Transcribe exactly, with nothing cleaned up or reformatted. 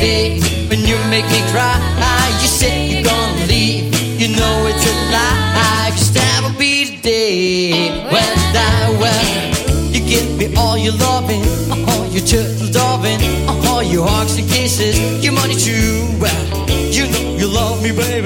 day when you make me cry. You say you're gonna leave, you know it's a lie. 'Cause that will be the day when I die. Well, you give me all your loving, all your turtle doving, all your hugs and kisses, your money too. Well, you know you love me, baby.